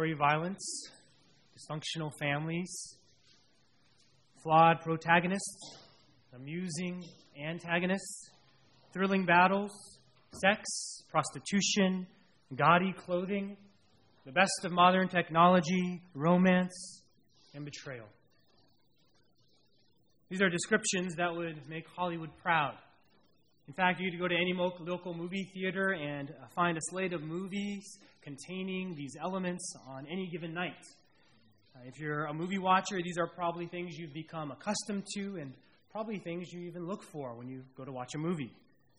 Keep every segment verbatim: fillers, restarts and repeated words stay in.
predatory violence, dysfunctional families, flawed protagonists, amusing antagonists, thrilling battles, sex, prostitution, gaudy clothing, the best of modern technology, romance, and betrayal. These are descriptions that would make Hollywood proud. In fact, you could go to any local movie theater and find a slate of movies containing these elements on any given night. Uh, if you're a movie watcher, these are probably things you've become accustomed to and probably things you even look for when you go to watch a movie.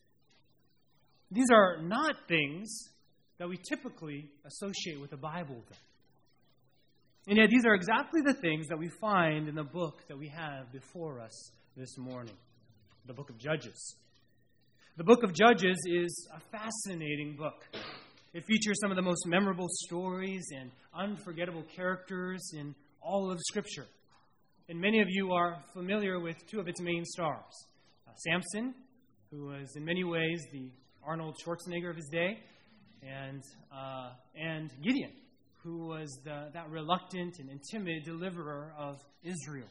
These are not things that we typically associate with the Bible, though. And yet these are exactly the things that we find in the book that we have before us this morning, the book of Judges. The book of Judges is a fascinating book. It features some of the most memorable stories and unforgettable characters in all of Scripture. And many of you are familiar with two of its main stars. Uh, Samson, who was in many ways the Arnold Schwarzenegger of his day, and uh, and Gideon, who was the, that reluctant and timid deliverer of Israel.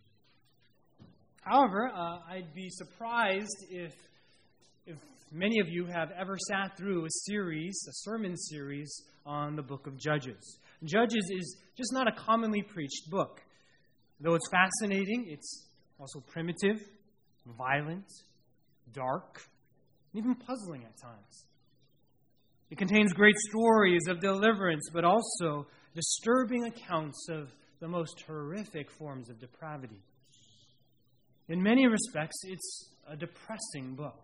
However, uh, I'd be surprised if if many of you have ever sat through a series, a sermon series on the book of Judges. Judges is just not a commonly preached book. Though it's fascinating, it's also primitive, violent, dark, and even puzzling at times. It contains great stories of deliverance, but also disturbing accounts of the most horrific forms of depravity. In many respects, it's a depressing book.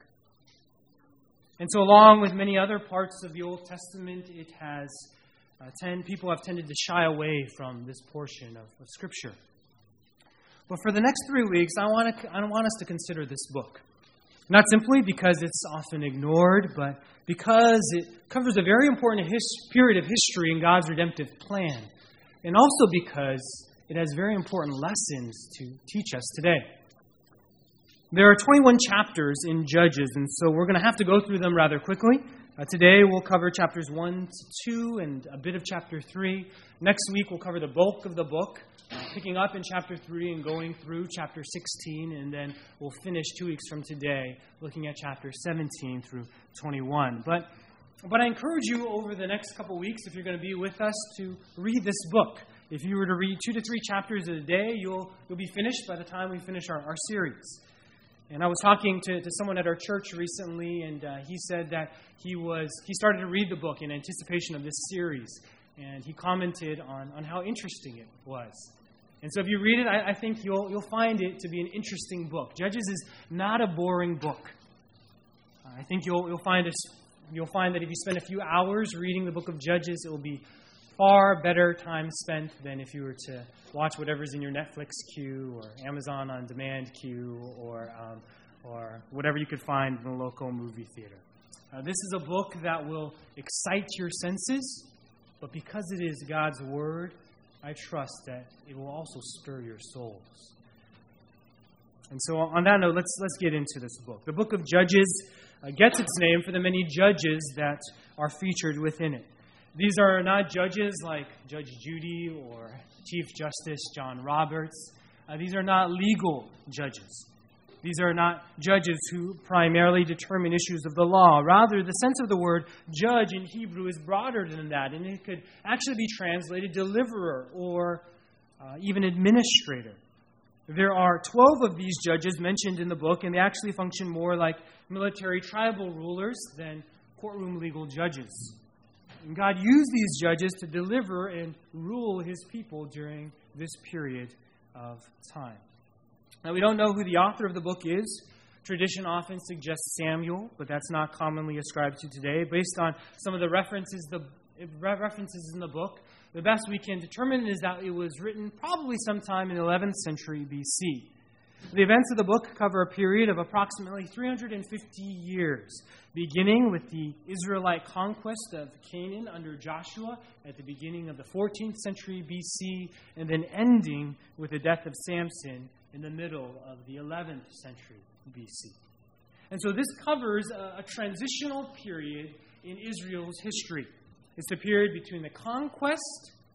And so along with many other parts of the Old Testament, it has uh, tend, people have tended to shy away from this portion of, of Scripture. But for the next three weeks, I want to I want us to consider this book. Not simply because it's often ignored, but because it covers a very important his, period of history in God's redemptive plan. And also because it has very important lessons to teach us today. There are twenty-one chapters in Judges, and so we're going to have to go through them rather quickly. Uh, today we'll cover chapters one to two and a bit of chapter three. Next week we'll cover the bulk of the book, uh, picking up in chapter three and going through chapter sixteen, and then we'll finish two weeks from today looking at chapter seventeen through twenty-one. But, but I encourage you over the next couple weeks, if you're going to be with us, to read this book. If you were to read two to three chapters a day, you'll, you'll be finished by the time we finish our, our series. And I was talking to, to someone at our church recently, and uh, he said that he was he started to read the book in anticipation of this series. And he commented on, on how interesting it was. And so if you read it, I, I think you'll you'll find it to be an interesting book. Judges is not a boring book. I think you'll you'll find us you'll find that if you spend a few hours reading the book of Judges, it will be far better time spent than if you were to watch whatever's in your Netflix queue or Amazon On Demand queue or um, or whatever you could find in the local movie theater. Uh, this is a book that will excite your senses, but because it is God's Word, I trust that it will also stir your souls. And so on that note, let's let's get into this book. The book of Judges uh, gets its name for the many judges that are featured within it. These are not judges like Judge Judy or Chief Justice John Roberts. Uh, these are not legal judges. These are not judges who primarily determine issues of the law. Rather, the sense of the word judge in Hebrew is broader than that, and it could actually be translated deliverer or uh, even administrator. There are twelve of these judges mentioned in the book, and they actually function more like military tribal rulers than courtroom legal judges. And God used these judges to deliver and rule His people during this period of time. Now, we don't know who the author of the book is. Tradition often suggests Samuel, but that's not commonly ascribed to today. Based on some of the references, the references in the book, the best we can determine is that it was written probably sometime in the eleventh century B C. The events of the book cover a period of approximately three hundred fifty years, beginning with the Israelite conquest of Canaan under Joshua at the beginning of the fourteenth century B C, and then ending with the death of Samson in the middle of the eleventh century B C. And so this covers a, a transitional period in Israel's history. It's the period between the conquest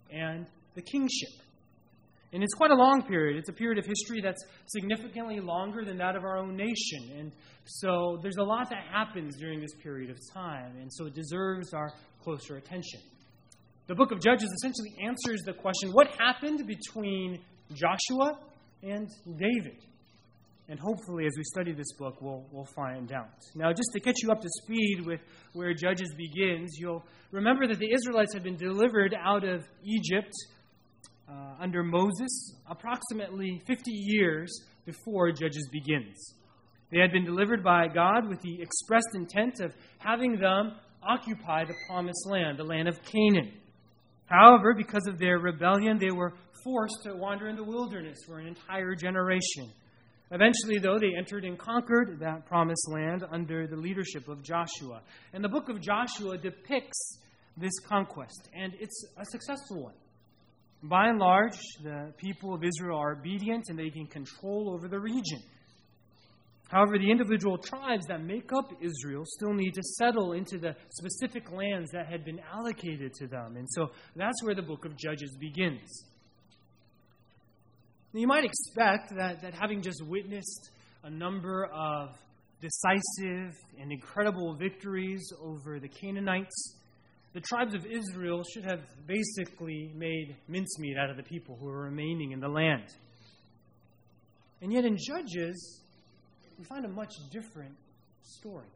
and the kingship. And it's quite a long period. It's a period of history that's significantly longer than that of our own nation. And so there's a lot that happens during this period of time. And so it deserves our closer attention. The book of Judges essentially answers the question, what happened between Joshua and David? And hopefully, as we study this book, we'll, we'll find out. Now, just to get you up to speed with where Judges begins, you'll remember that the Israelites had been delivered out of Egypt Uh, under Moses, approximately fifty years before Judges begins. They had been delivered by God with the expressed intent of having them occupy the promised land, the land of Canaan. However, because of their rebellion, they were forced to wander in the wilderness for an entire generation. Eventually, though, they entered and conquered that promised land under the leadership of Joshua. And the book of Joshua depicts this conquest, and it's a successful one. By and large, the people of Israel are obedient and they gain control over the region. However, the individual tribes that make up Israel still need to settle into the specific lands that had been allocated to them. And so that's where the book of Judges begins. Now, you might expect that, that having just witnessed a number of decisive and incredible victories over the Canaanites, the tribes of Israel should have basically made mincemeat out of the people who were remaining in the land. And yet in Judges, we find a much different story.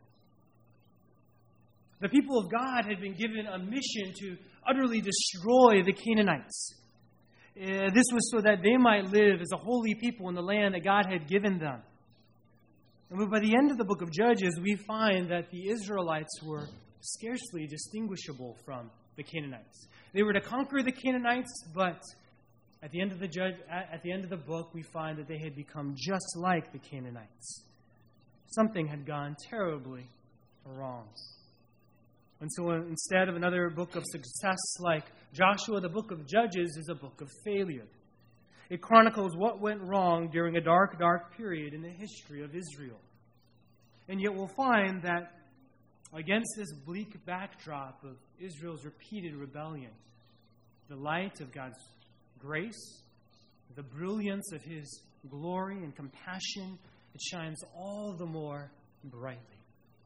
The people of God had been given a mission to utterly destroy the Canaanites. Uh, this was so that they might live as a holy people in the land that God had given them. And by the end of the book of Judges, we find that the Israelites were scarcely distinguishable from the Canaanites. They were to conquer the Canaanites, but at the end of the judge, at the end of the book, we find that they had become just like the Canaanites. Something had gone terribly wrong. And so instead of another book of success like Joshua, the book of Judges is a book of failure. It chronicles what went wrong during a dark, dark period in the history of Israel. And yet we'll find that against this bleak backdrop of Israel's repeated rebellion, the light of God's grace, the brilliance of His glory and compassion, it shines all the more brightly.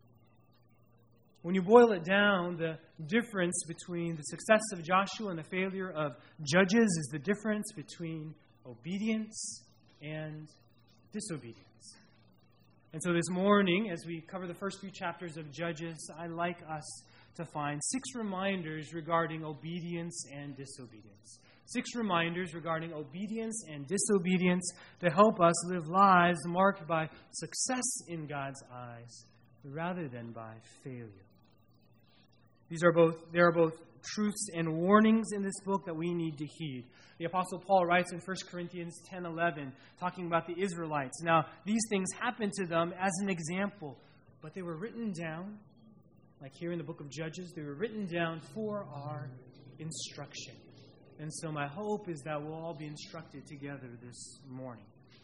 When you boil it down, the difference between the success of Joshua and the failure of Judges is the difference between obedience and disobedience. And so this morning, as we cover the first few chapters of Judges, I'd like us to find six reminders regarding obedience and disobedience. Six reminders regarding obedience and disobedience to help us live lives marked by success in God's eyes rather than by failure. These are both, there are both truths and warnings in this book that we need to heed. The Apostle Paul writes in First Corinthians ten eleven, talking about the Israelites. Now, these things happened to them as an example, but they were written down, like here in the book of Judges, they were written down for our instruction. And so my hope is that we'll all be instructed together this morning.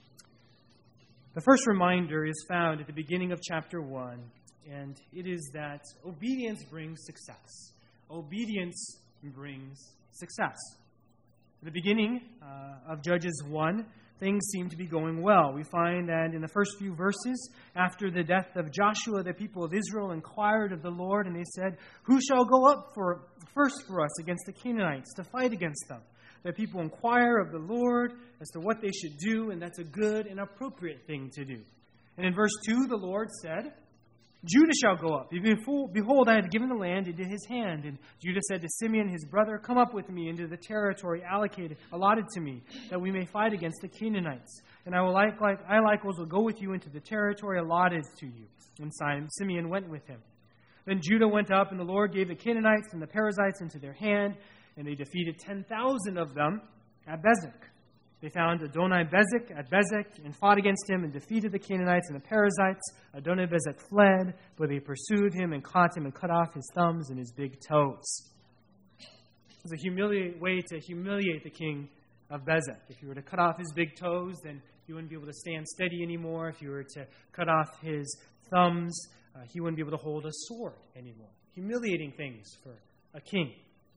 The first reminder is found at the beginning of chapter one, and it is that obedience brings success. Obedience brings success. At the beginning uh, of Judges one, things seem to be going well. We find that in the first few verses, after the death of Joshua, the people of Israel inquired of the Lord, and they said, "Who shall go up for first for us against the Canaanites to fight against them?" The people inquire of the Lord as to what they should do, and that's a good and appropriate thing to do. And in verse two, the Lord said, "Judah shall go up. Behold, I have given the land into his hand." And Judah said to Simeon, his brother, "Come up with me into the territory allocated, allotted to me, that we may fight against the Canaanites. And I will like, like I likewise will go with you into the territory allotted to you." And Simeon went with him. Then Judah went up, and the Lord gave the Canaanites and the Perizzites into their hand, and they defeated ten thousand of them at Bezek. They found Adoni-Bezek at Bezek and fought against him and defeated the Canaanites and the Perizzites. Adoni-Bezek fled, but they pursued him and caught him and cut off his thumbs and his big toes. It was a humili- way to humiliate the king of Bezek. If you were to cut off his big toes, then he wouldn't be able to stand steady anymore. If you were to cut off his thumbs, uh, he wouldn't be able to hold a sword anymore. Humiliating things for a king.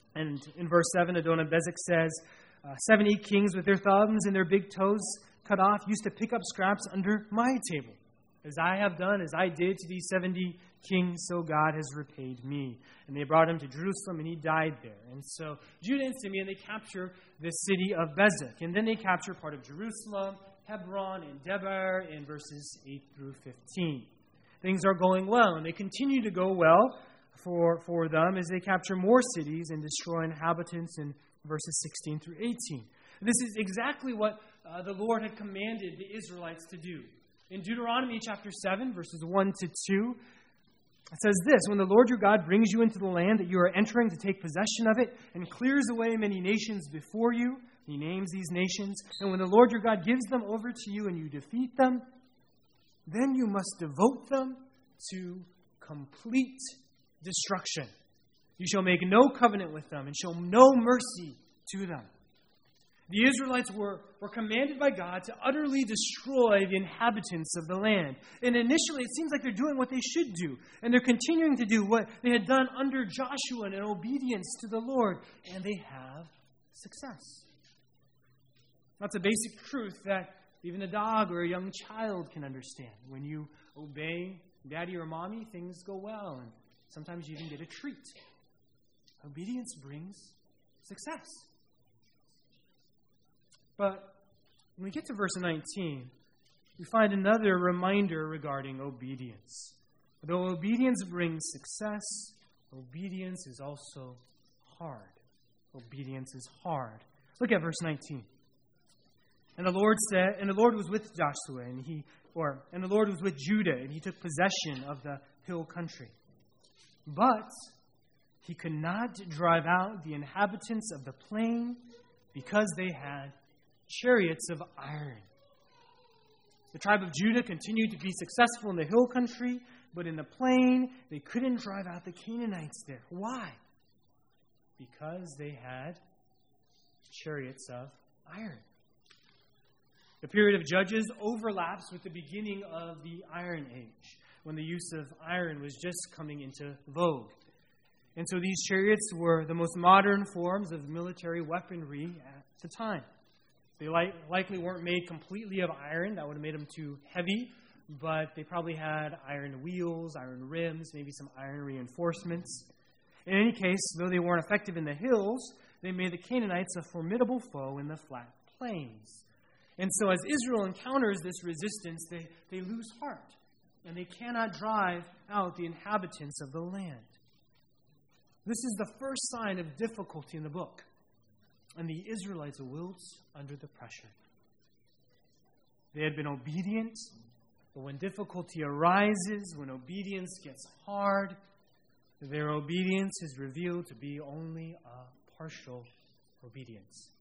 And in verse seven, Adonai-Bezek says, uh, seventy kings with their thumbs and their big toes cut off used to pick up scraps under my table. As I have done, as I did to these seventy kings, so God has repaid me. And they brought him to Jerusalem, and he died there. And so Judah and Simeon, they capture the city of Bezek. And then they capture part of Jerusalem, Hebron, and Debar in verses eight through fifteen. Things are going well, and they continue to go well for, for them as they capture more cities and destroy inhabitants in verses sixteen through eighteen. This is exactly what uh, the Lord had commanded the Israelites to do. In Deuteronomy chapter seven, verses one to two, it says this, when the Lord your God brings you into the land that you are entering to take possession of it and clears away many nations before you, he names these nations, and when the Lord your God gives them over to you and you defeat them, then you must devote them to complete destruction. You shall make no covenant with them and show no mercy to them. The Israelites were, were commanded by God to utterly destroy the inhabitants of the land. And initially, it seems like they're doing what they should do. And they're continuing to do what they had done under Joshua in obedience to the Lord. And they have success. That's a basic truth that even a dog or a young child can understand. When you obey daddy or mommy, things go well. And sometimes you even get a treat. Obedience brings success. But when we get to verse nineteen, we find another reminder regarding obedience. Though obedience brings success, obedience is also hard. Obedience is hard. Look at verse nineteen. And the Lord said, and the Lord was with Joshua, and he, or and the Lord was with Judah, and he took possession of the hill country. But he could not drive out the inhabitants of the plain because they had chariots of iron. The tribe of Judah continued to be successful in the hill country, but in the plain, they couldn't drive out the Canaanites there. Why? Because they had chariots of iron. The period of Judges overlaps with the beginning of the Iron Age, when the use of iron was just coming into vogue. And so these chariots were the most modern forms of military weaponry at the time. They li- likely weren't made completely of iron. That would have made them too heavy. But they probably had iron wheels, iron rims, maybe some iron reinforcements. In any case, though they weren't effective in the hills, they made the Canaanites a formidable foe in the flat plains. And so as Israel encounters this resistance, they, they lose heart. And they cannot drive out the inhabitants of the land. This is the first sign of difficulty in the book. And the Israelites wilts under the pressure. They had been obedient, but when difficulty arises, when obedience gets hard, their obedience is revealed to be only a partial obedience.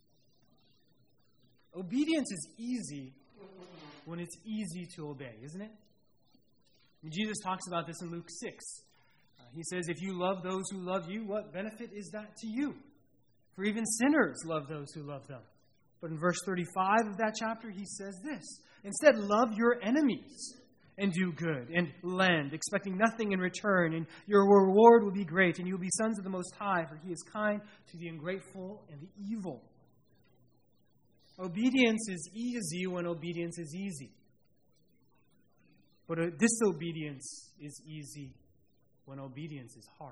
Obedience is easy when it's easy to obey, isn't it? Jesus talks about this in Luke six. Uh, he says, if you love those who love you, what benefit is that to you? For even sinners love those who love them. But in verse thirty-five of that chapter, he says this. Instead, love your enemies and do good and lend, expecting nothing in return. And your reward will be great, and you will be sons of the Most High, for he is kind to the ungrateful and the evil. Obedience is easy when obedience is easy. But disobedience is easy when obedience is hard.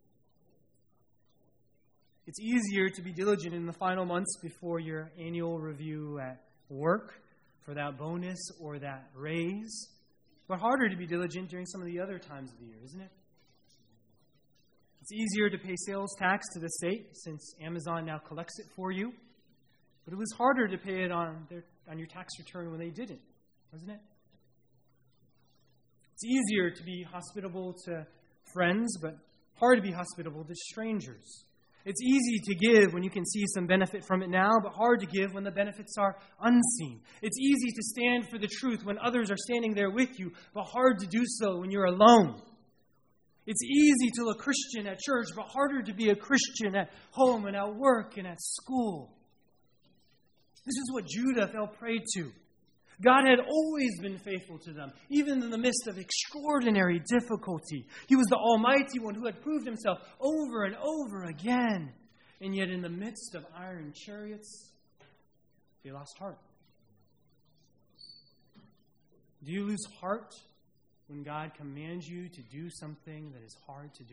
It's easier to be diligent in the final months before your annual review at work for that bonus or that raise, but harder to be diligent during some of the other times of the year, isn't it? It's easier to pay sales tax to the state since Amazon now collects it for you, but it was harder to pay it on their, on your tax return when they didn't, wasn't it? It's easier to be hospitable to friends, but hard to be hospitable to strangers. It's easy to give when you can see some benefit from it now, but hard to give when the benefits are unseen. It's easy to stand for the truth when others are standing there with you, but hard to do so when you're alone. It's easy to look Christian at church, but harder to be a Christian at home and at work and at school. This is what Judah fell prey to. God had always been faithful to them, even in the midst of extraordinary difficulty. He was the Almighty One who had proved himself over and over again. And yet in the midst of iron chariots, they lost heart. Do you lose heart when God commands you to do something that is hard to do?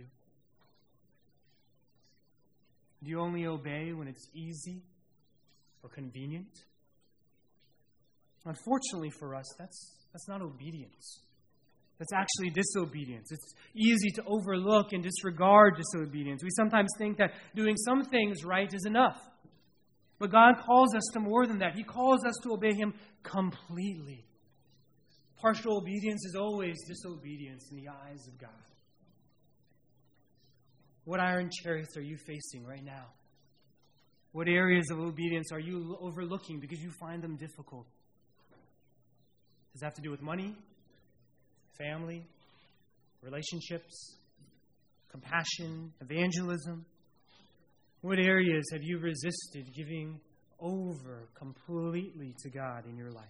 Do you only obey when it's easy or convenient? Unfortunately for us, that's, that's not obedience. That's actually disobedience. It's easy to overlook and disregard disobedience. We sometimes think that doing some things right is enough. But God calls us to more than that. He calls us to obey Him completely. Partial obedience is always disobedience in the eyes of God. What iron chariots are you facing right now? What areas of obedience are you overlooking because you find them difficult? Does it have to do with money, family, relationships, compassion, evangelism? What areas have you resisted giving over completely to God in your life?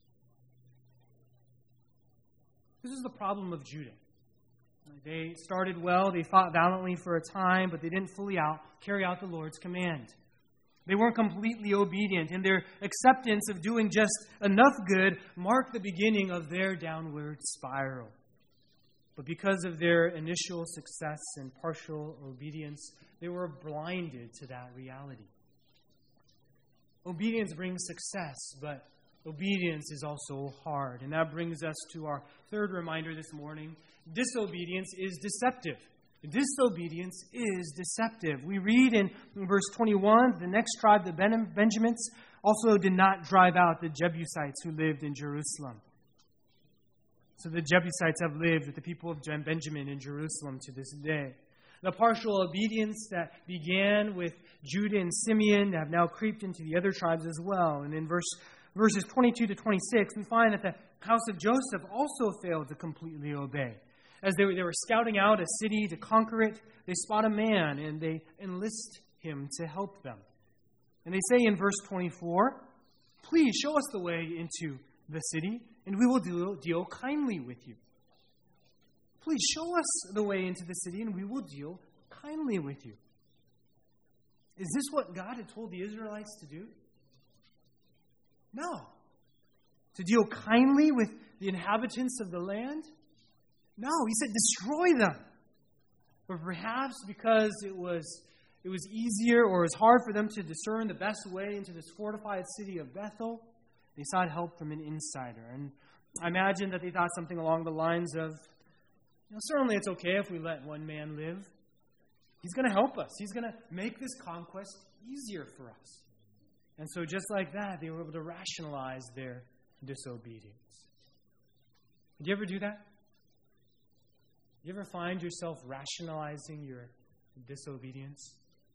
This is the problem of Judah. They started well, they fought valiantly for a time, but they didn't fully out, carry out the Lord's command. They weren't completely obedient, and their acceptance of doing just enough good marked the beginning of their downward spiral. But because of their initial success and partial obedience, they were blinded to that reality. Obedience brings success, but obedience is also hard. And that brings us to our third reminder this morning. Disobedience is deceptive. Disobedience is deceptive. We read in verse twenty-one, the next tribe, the Benjamins, also did not drive out the Jebusites who lived in Jerusalem. So the Jebusites have lived with the people of Benjamin in Jerusalem to this day. The partial obedience that began with Judah and Simeon have now creeped into the other tribes as well. And in verse verses twenty-two to twenty-six, we find that the house of Joseph also failed to completely obey. As they were, they were scouting out a city to conquer it, they spot a man and they enlist him to help them. And they say in verse twenty-four, "Please show us the way into the city, and we will deal, deal kindly with you." Please show us the way into the city, and we will deal kindly with you. Is this what God had told the Israelites to do? No. To deal kindly with the inhabitants of the land? No, He said destroy them. But perhaps because it was it was easier or it was hard for them to discern the best way into this fortified city of Bethel, they sought help from an insider. And I imagine that they thought something along the lines of, you know, certainly it's okay if we let one man live. He's going to help us. He's going to make this conquest easier for us. And so just like that, they were able to rationalize their disobedience. Did you ever do that? Do you ever find yourself rationalizing your disobedience?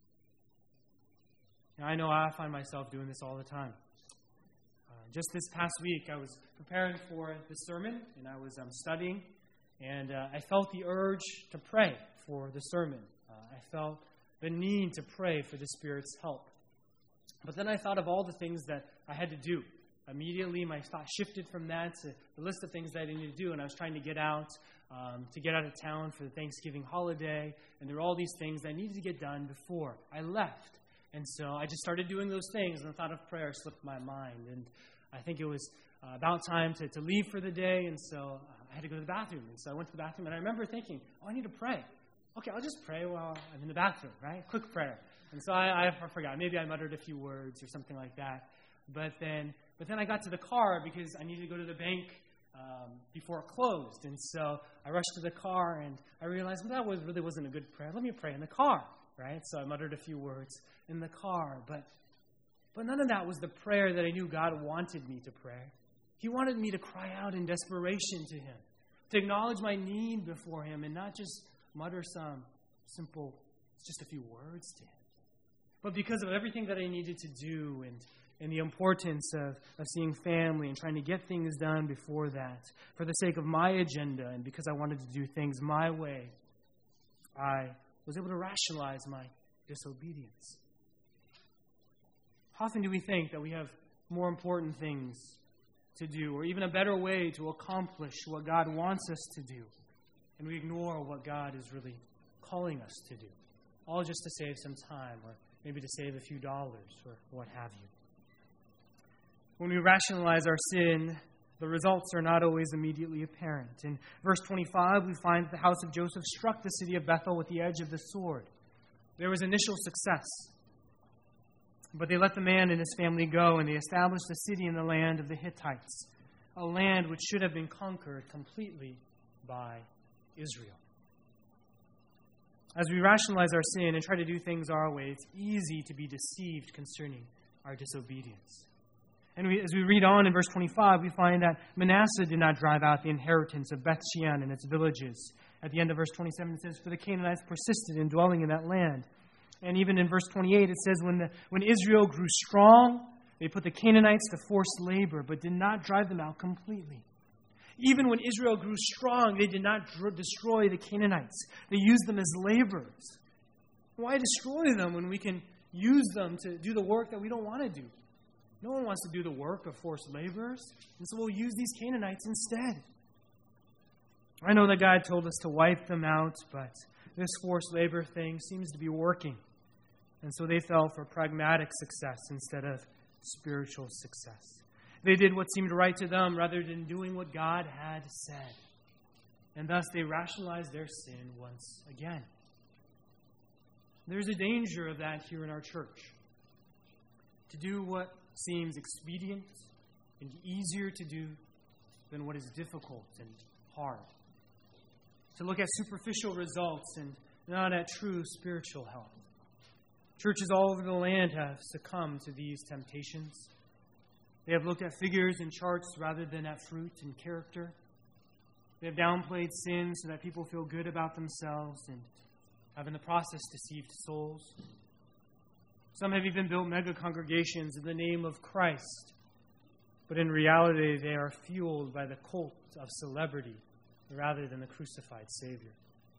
Now, I know I find myself doing this all the time. Uh, just this past week, I was preparing for the sermon, and I was um, studying, and uh, I felt the urge to pray for the sermon. Uh, I felt the need to pray for the Spirit's help. But then I thought of all the things that I had to do. Immediately, my thought shifted from that to the list of things that I needed to do, and I was trying to get out, um, to get out of town for the Thanksgiving holiday, and there were all these things that I needed to get done before I left. And so I just started doing those things, and the thought of prayer slipped my mind. And I think it was uh, about time to, to leave for the day, and so uh, I had to go to the bathroom. And so I went to the bathroom, and I remember thinking, oh, I need to pray. Okay, I'll just pray while I'm in the bathroom, right? Quick prayer. And so I, I forgot. Maybe I muttered a few words or something like that. But then but then I got to the car because I needed to go to the bank um, before it closed. And so I rushed to the car, and I realized, well, that was, really wasn't a good prayer. Let me pray in the car, right? So I muttered a few words in the car. But, but none of that was the prayer that I knew God wanted me to pray. He wanted me to cry out in desperation to Him, to acknowledge my need before Him, and not just mutter some simple, just a few words to Him. But because of everything that I needed to do and and the importance of, of seeing family and trying to get things done before that, for the sake of my agenda and because I wanted to do things my way, I was able to rationalize my disobedience. How often do we think that we have more important things to do, or even a better way to accomplish what God wants us to do. And we ignore what God is really calling us to do, all just to save some time, or maybe to save a few dollars, or what have you. When we rationalize our sin, the results are not always immediately apparent. In verse twenty-five, we find that the house of Joseph struck the city of Bethel with the edge of the sword. There was initial success, but they let the man and his family go, and they established a city in the land of the Hittites, a land which should have been conquered completely by Israel. As we rationalize our sin and try to do things our way, it's easy to be deceived concerning our disobedience. And we, as we read on in verse twenty-five, we find that Manasseh did not drive out the inheritance of Beth-shean and its villages. At the end of verse twenty-seven, it says, "For the Canaanites persisted in dwelling in that land." And even in verse twenty-eight, it says, when, the, when Israel grew strong, they put the Canaanites to forced labor, but did not drive them out completely. Even when Israel grew strong, they did not dr- destroy the Canaanites. They used them as laborers. Why destroy them when we can use them to do the work that we don't want to do? No one wants to do the work of forced laborers, and so we'll use these Canaanites instead. I know that God told us to wipe them out, but this forced labor thing seems to be working. And so they fell for pragmatic success instead of spiritual success. They did what seemed right to them rather than doing what God had said. And thus they rationalized their sin once again. There's a danger of that here in our church. To do what seems expedient and easier to do than what is difficult and hard. To look at superficial results and not at true spiritual health. Churches all over the land have succumbed to these temptations. They have looked at figures and charts rather than at fruit and character. They have downplayed sin so that people feel good about themselves and have in the process deceived souls. Some have even built mega congregations in the name of Christ. But in reality, they are fueled by the cult of celebrity rather than the crucified Savior.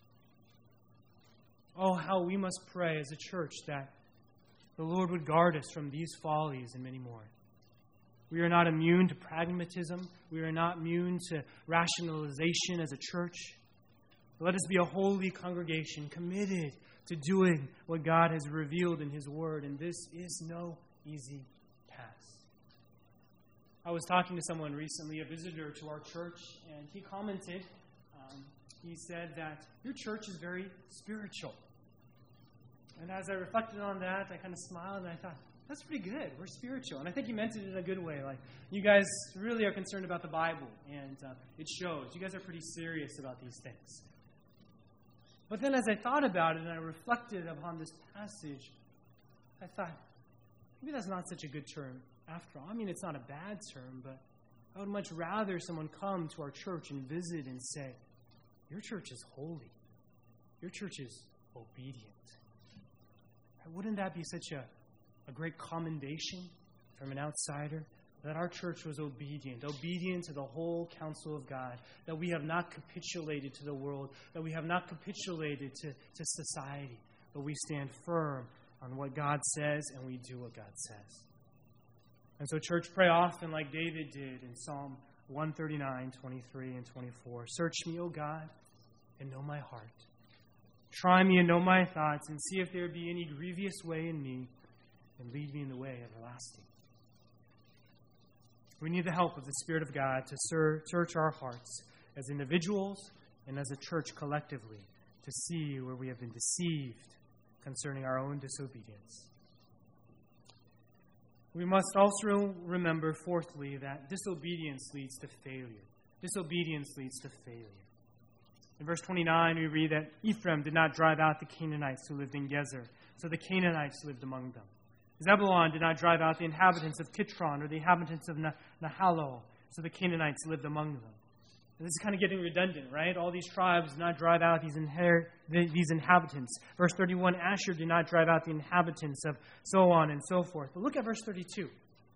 Oh, how we must pray as a church that the Lord would guard us from these follies and many more. We are not immune to pragmatism. We are not immune to rationalization as a church. Let us be a holy congregation committed to doing what God has revealed in His Word, and this is no easy task. I was talking to someone recently, a visitor to our church, and he commented, um, he said that your church is very spiritual. And as I reflected on that, I kind of smiled and I thought, that's pretty good. We're spiritual. And I think he meant it in a good way. Like, you guys really are concerned about the Bible, and uh, it shows. You guys are pretty serious about these things. But then as I thought about it and I reflected upon this passage, I thought, maybe that's not such a good term after all. I mean, it's not a bad term, but I would much rather someone come to our church and visit and say, your church is holy. Your church is obedient. Wouldn't that be such a, a great commendation from an outsider? That our church was obedient, obedient to the whole counsel of God, that we have not capitulated to the world, that we have not capitulated to, to society, but we stand firm on what God says and we do what God says. And so, church, pray often like David did in Psalm one thirty-nine, twenty-three, and twenty-four. Search me, O God, and know my heart. Try me and know my thoughts, and see if there be any grievous way in me, and lead me in the way everlasting. We need the help of the Spirit of God to search our hearts as individuals and as a church collectively to see where we have been deceived concerning our own disobedience. We must also remember, fourthly, that disobedience leads to failure. Disobedience leads to failure. In verse twenty-nine, we read that Ephraim did not drive out the Canaanites who lived in Gezer, so the Canaanites lived among them. Zebulun did not drive out the inhabitants of Kitron or the inhabitants of Nahalol, so the Canaanites lived among them. And this is kind of getting redundant, right? All these tribes did not drive out these, inher- these inhabitants. Verse thirty-one, Asher did not drive out the inhabitants of so on and so forth. But look at verse thirty-two.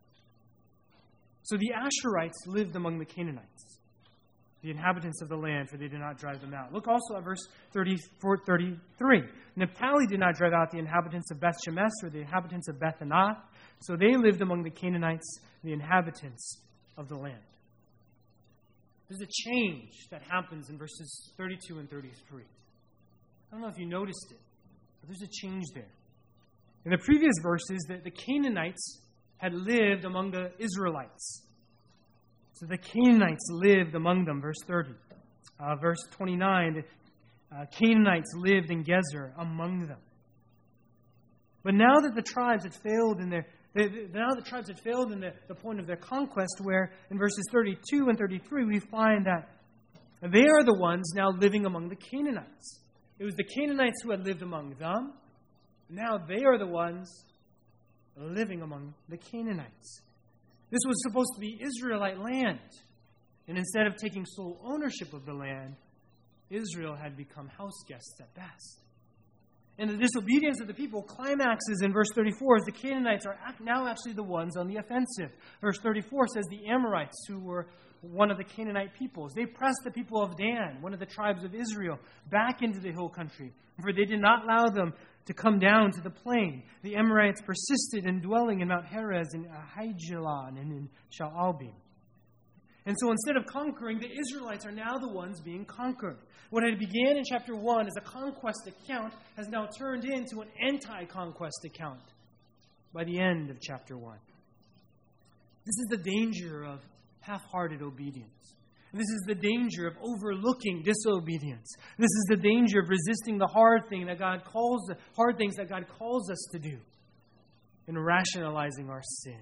So the Asherites lived among the Canaanites, the inhabitants of the land, for they did not drive them out. Look also at verse thirty-four, thirty-three. Naphtali did not drive out the inhabitants of Beth Shemesh or the inhabitants of Beth Anath, so they lived among the Canaanites, the inhabitants of the land. There's a change that happens in verses thirty-two and thirty-three. I don't know if you noticed it, but there's a change there. In the previous verses, the, the Canaanites had lived among the Israelites. So the Canaanites lived among them, verse thirty. Uh, verse twenty-nine, the uh, Canaanites lived in Gezer among them. But now that the tribes had failed in their they, now the tribes had failed in the, the point of their conquest, where in verses thirty-two and thirty-three we find that they are the ones now living among the Canaanites. It was the Canaanites who had lived among them. Now they are the ones living among the Canaanites. This was supposed to be Israelite land. And instead of taking sole ownership of the land, Israel had become house guests at best. And the disobedience of the people climaxes in verse thirty-four as the Canaanites are now actually the ones on the offensive. Verse thirty-four says the Amorites, who were one of the Canaanite peoples, they pressed the people of Dan, one of the tribes of Israel, back into the hill country, for they did not allow them to come down to the plain. The Amorites persisted in dwelling in Mount Heres, in Aijalon, and in Shaalbim. And so instead of conquering, the Israelites are now the ones being conquered. What had began in chapter one as a conquest account has now turned into an anti-conquest account by the end of chapter one. This is the danger of half-hearted obedience. This is the danger of overlooking disobedience. This is the danger of resisting the hard thing that God calls, hard things that God calls us to do, and rationalizing our sin.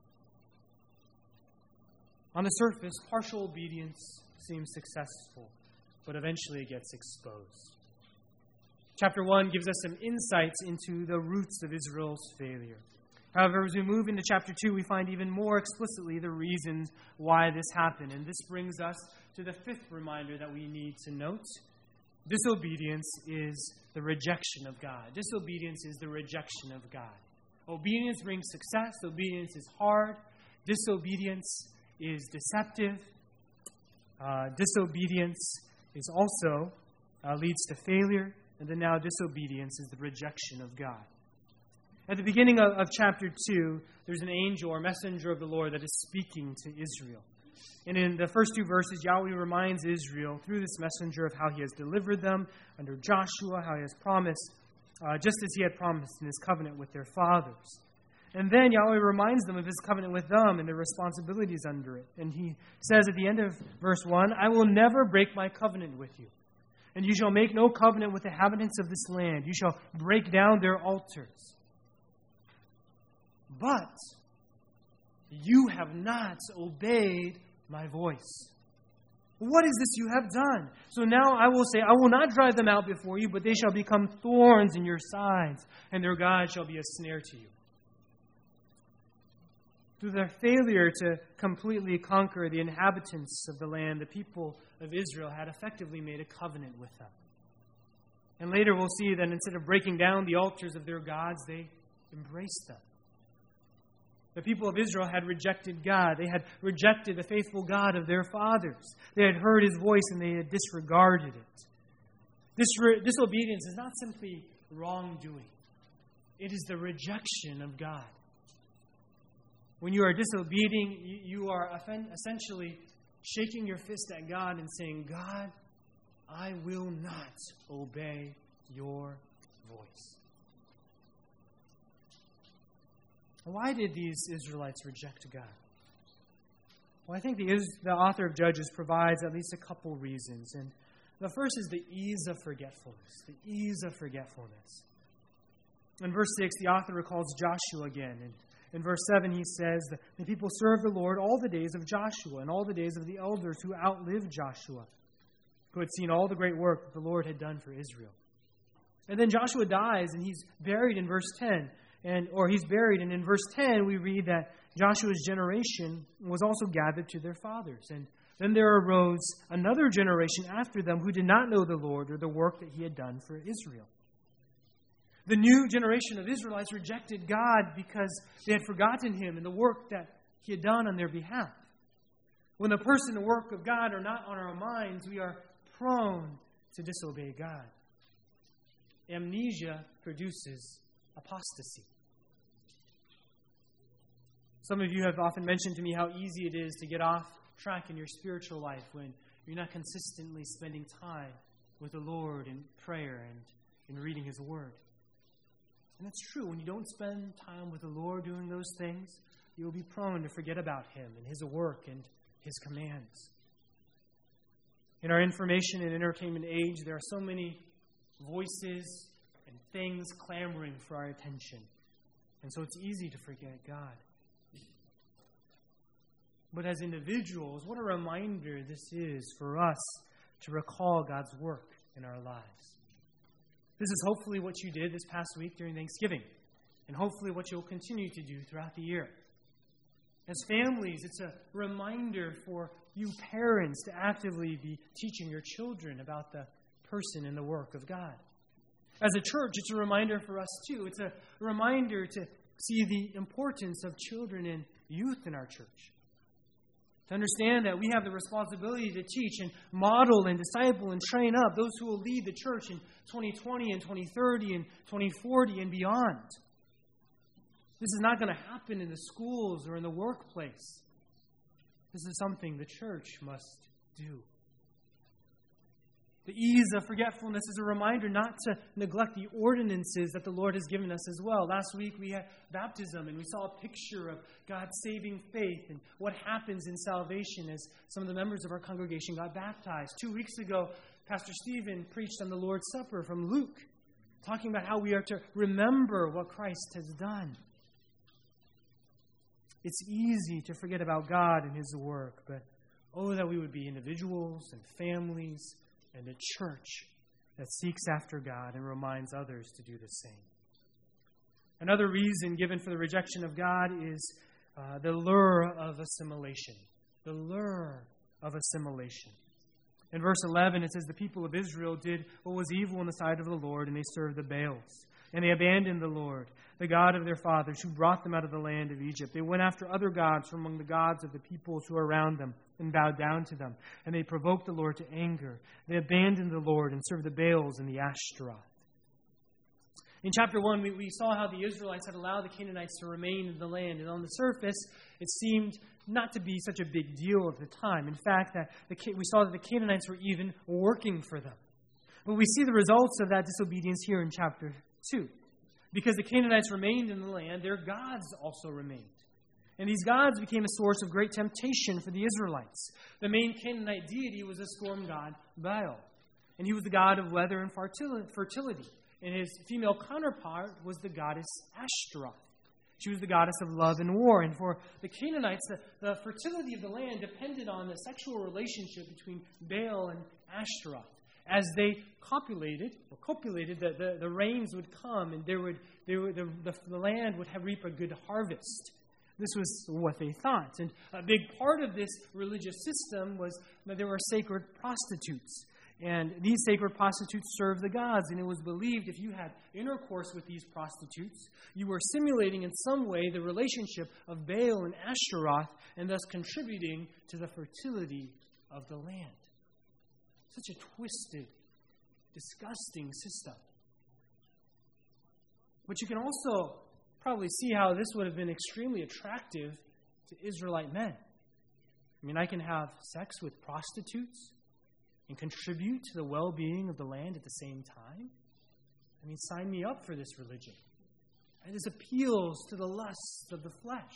On the surface, partial obedience seems successful, but eventually it gets exposed. Chapter one gives us some insights into the roots of Israel's failure. However, as we move into chapter two, we find even more explicitly the reasons why this happened. And this brings us to the fifth reminder that we need to note. Disobedience is the rejection of God. Disobedience is the rejection of God. Obedience brings success. Obedience is hard. Disobedience is deceptive. Uh, disobedience is also uh, leads to failure. And then now disobedience is the rejection of God. At the beginning of, of chapter two, there's an angel or messenger of the Lord that is speaking to Israel. And in the first two verses, Yahweh reminds Israel through this messenger of how he has delivered them under Joshua, how he has promised, uh, just as he had promised in his covenant with their fathers. And then Yahweh reminds them of his covenant with them and their responsibilities under it. And he says at the end of verse one, I will never break my covenant with you. And you shall make no covenant with the inhabitants of this land. You shall break down their altars. But you have not obeyed my voice. What is this you have done? So now I will say, I will not drive them out before you, but they shall become thorns in your sides, and their God shall be a snare to you. Through their failure to completely conquer the inhabitants of the land, the people of Israel had effectively made a covenant with them. And later we'll see that instead of breaking down the altars of their gods, they embraced them. The people of Israel had rejected God. They had rejected the faithful God of their fathers. They had heard his voice and they had disregarded it. This re- disobedience is not simply wrongdoing. It is the rejection of God. When you are disobedient, you, you are essentially shaking your fist at God and saying, God, I will not obey your voice. Why did these Israelites reject God? Well, I think the, the author of Judges provides at least a couple reasons. And the first is the ease of forgetfulness. The ease of forgetfulness. In verse six, the author recalls Joshua again. And in verse seven, he says, the people served the Lord all the days of Joshua and all the days of the elders who outlived Joshua, who had seen all the great work that the Lord had done for Israel. And then Joshua dies, and he's buried in verse ten. And, or he's buried, and in verse ten we read that Joshua's generation was also gathered to their fathers. And then there arose another generation after them who did not know the Lord or the work that he had done for Israel. The new generation of Israelites rejected God because they had forgotten him and the work that he had done on their behalf. When the person and work of God are not on our minds, we are prone to disobey God. Amnesia produces apostasy. Some of you have often mentioned to me how easy it is to get off track in your spiritual life when you're not consistently spending time with the Lord in prayer and in reading His Word. And that's true. When you don't spend time with the Lord doing those things, you will be prone to forget about Him and His work and His commands. In our information and entertainment age, there are so many voices and things clamoring for our attention. And so it's easy to forget God. But as individuals, what a reminder this is for us to recall God's work in our lives. This is hopefully what you did this past week during Thanksgiving, and hopefully what you'll continue to do throughout the year. As families, it's a reminder for you parents to actively be teaching your children about the person and the work of God. As a church, it's a reminder for us too. It's a reminder to see the importance of children and youth in our church. To understand that we have the responsibility to teach and model and disciple and train up those who will lead the church in twenty twenty and twenty thirty and twenty forty and beyond. This is not going to happen in the schools or in the workplace. This is something the church must do. The ease of forgetfulness is a reminder not to neglect the ordinances that the Lord has given us as well. Last week we had baptism and we saw a picture of God's saving faith and what happens in salvation as some of the members of our congregation got baptized. Two weeks ago, Pastor Stephen preached on the Lord's Supper from Luke, talking about how we are to remember what Christ has done. It's easy to forget about God and His work, but oh, that we would be individuals and families and a church that seeks after God and reminds others to do the same. Another reason given for the rejection of God is uh, the lure of assimilation. The lure of assimilation. In verse eleven, it says, the people of Israel did what was evil in the sight of the Lord, and they served the Baals. And they abandoned the Lord, the God of their fathers, who brought them out of the land of Egypt. They went after other gods from among the gods of the peoples who were around them and bowed down to them. And they provoked the Lord to anger. They abandoned the Lord and served the Baals and the Ashtaroth. In chapter one, we, we saw how the Israelites had allowed the Canaanites to remain in the land. And on the surface, it seemed not to be such a big deal at the time. In fact, that the, we saw that the Canaanites were even working for them. But we see the results of that disobedience here in chapter two. Because the Canaanites remained in the land, their gods also remained. And these gods became a source of great temptation for the Israelites. The main Canaanite deity was the storm god Baal. And he was the god of weather and fertility. And his female counterpart was the goddess Ashtaroth. She was the goddess of love and war. And for the Canaanites, the, the fertility of the land depended on the sexual relationship between Baal and Ashtaroth. As they copulated, or copulated, the, the, the rains would come and there would, there would, the, the, the land would have, reap a good harvest. This was what they thought. And a big part of this religious system was that there were sacred prostitutes. And these sacred prostitutes served the gods. And it was believed if you had intercourse with these prostitutes, you were simulating in some way the relationship of Baal and Ashtaroth and thus contributing to the fertility of the land. Such a twisted, disgusting system. But you can also probably see how this would have been extremely attractive to Israelite men. I mean, I can have sex with prostitutes and contribute to the well-being of the land at the same time. I mean, sign me up for this religion. And this appeals to the lusts of the flesh.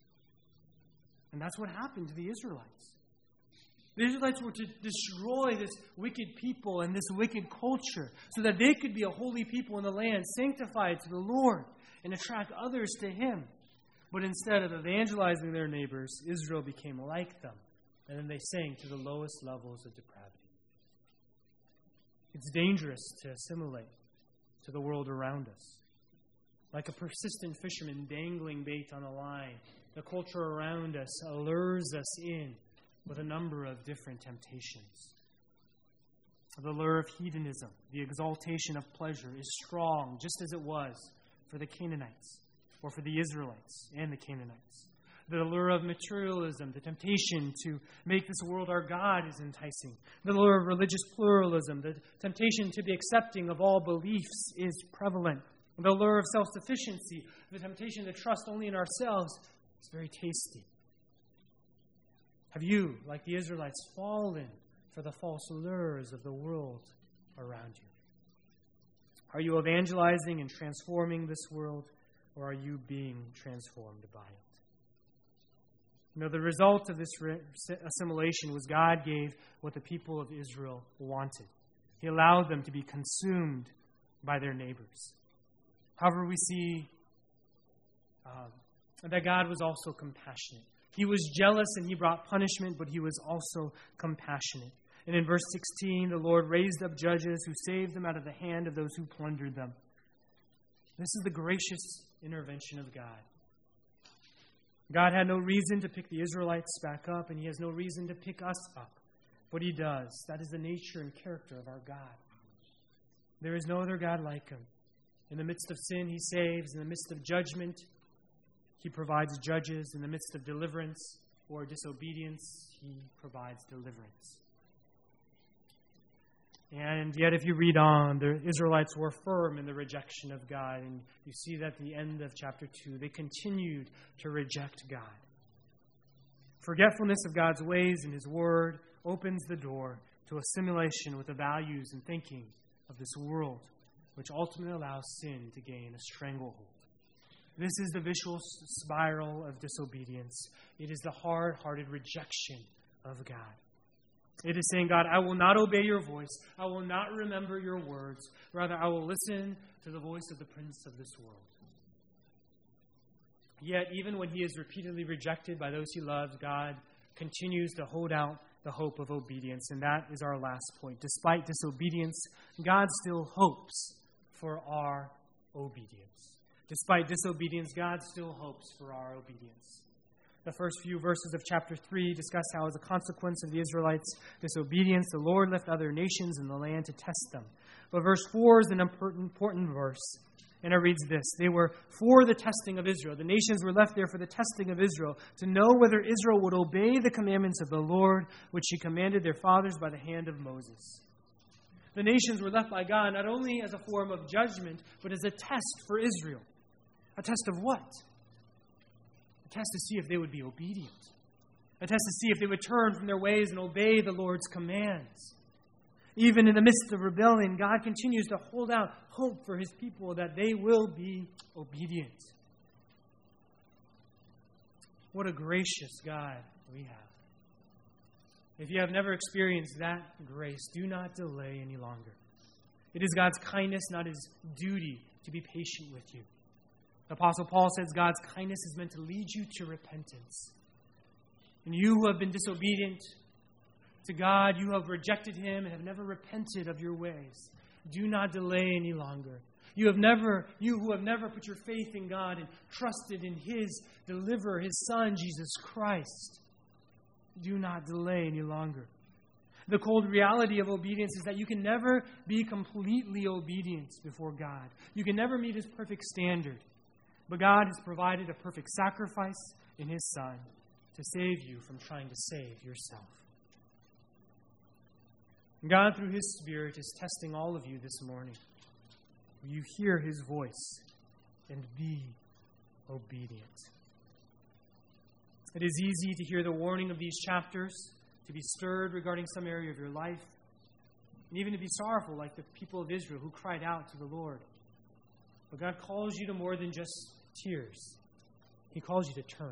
And that's what happened to the Israelites. The Israelites were to destroy this wicked people and this wicked culture so that they could be a holy people in the land, sanctified to the Lord and attract others to Him. But instead of evangelizing their neighbors, Israel became like them. And then they sank to the lowest levels of depravity. It's dangerous to assimilate to the world around us. Like a persistent fisherman dangling bait on a line, the culture around us allures us in with a number of different temptations. The lure of hedonism, the exaltation of pleasure, is strong, just as it was for the Canaanites, or for the Israelites and the Canaanites. The lure of materialism, the temptation to make this world our God, is enticing. The lure of religious pluralism, the temptation to be accepting of all beliefs, is prevalent. The lure of self-sufficiency, the temptation to trust only in ourselves, It's very tasty. Have you, like the Israelites, fallen for the false lures of the world around you? Are you evangelizing and transforming this world, or are you being transformed by it? You know, the result of this re- assimilation was God gave what the people of Israel wanted. He allowed them to be consumed by their neighbors. However, we see uh, that God was also compassionate. He was jealous and he brought punishment, but he was also compassionate. And in verse sixteen, the Lord raised up judges who saved them out of the hand of those who plundered them. This is the gracious intervention of God. God had no reason to pick the Israelites back up, and he has no reason to pick us up. But he does. That is the nature and character of our God. There is no other God like him. In the midst of sin, he saves. In the midst of judgment, he provides judges. In the midst of deliverance or disobedience, he provides deliverance. And yet, if you read on, the Israelites were firm in the rejection of God. And you see that at the end of chapter two, they continued to reject God. Forgetfulness of God's ways and his word opens the door to assimilation with the values and thinking of this world, which ultimately allows sin to gain a stranglehold. This is the vicious spiral of disobedience. It is the hard-hearted rejection of God. It is saying, God, I will not obey your voice. I will not remember your words. Rather, I will listen to the voice of the prince of this world. Yet, even when he is repeatedly rejected by those he loves, God continues to hold out the hope of obedience. And that is our last point. Despite disobedience, God still hopes for our obedience. Despite disobedience, God still hopes for our obedience. The first few verses of chapter three discuss how, as a consequence of the Israelites' disobedience, the Lord left other nations in the land to test them. But verse four is an important, important verse, and it reads this. They were for the testing of Israel. The nations were left there for the testing of Israel, to know whether Israel would obey the commandments of the Lord, which he commanded their fathers by the hand of Moses. The nations were left by God not only as a form of judgment, but as a test for Israel. A test of what? A test to see if they would be obedient. A test to see if they would turn from their ways and obey the Lord's commands. Even in the midst of rebellion, God continues to hold out hope for his people that they will be obedient. What a gracious God we have. If you have never experienced that grace, do not delay any longer. It is God's kindness, not his duty, to be patient with you. The Apostle Paul says God's kindness is meant to lead you to repentance. And you who have been disobedient to God, you have rejected him and have never repented of your ways. Do not delay any longer. You have never, you who have never put your faith in God and trusted in his deliverer, his Son, Jesus Christ, do not delay any longer. The cold reality of obedience is that you can never be completely obedient before God. You can never meet his perfect standard. But God has provided a perfect sacrifice in his Son to save you from trying to save yourself. God, through his Spirit, is testing all of you this morning. Will you hear his voice and be obedient? It is easy to hear the warning of these chapters, to be stirred regarding some area of your life, and even to be sorrowful like the people of Israel who cried out to the Lord. But God calls you to more than just tears. He calls you to turn.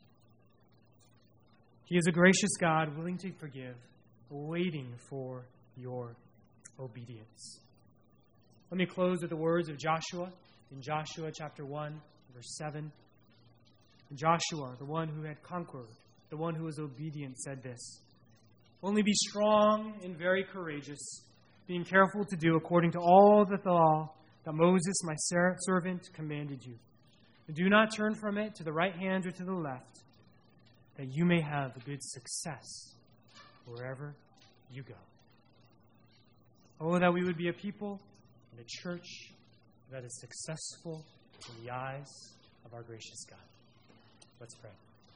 He is a gracious God, willing to forgive, waiting for your obedience. Let me close with the words of Joshua in Joshua chapter one, verse seven. And Joshua, the one who had conquered, the one who was obedient, said this: "Only be strong and very courageous, being careful to do according to all the law that Moses, my servant, commanded you. And do not turn from it to the right hand or to the left, that you may have good success wherever you go." Oh, that we would be a people and a church that is successful in the eyes of our gracious God. Let's pray.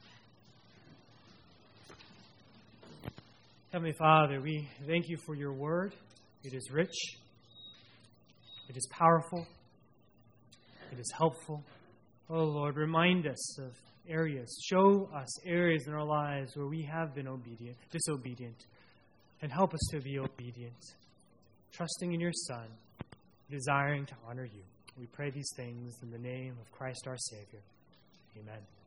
Heavenly Father, we thank you for your word. It is rich. It is powerful. It is helpful. Oh Lord, remind us of areas, show us areas in our lives where we have been obedient, disobedient, and help us to be obedient, trusting in your Son, desiring to honor you. We pray these things in the name of Christ our Savior. Amen.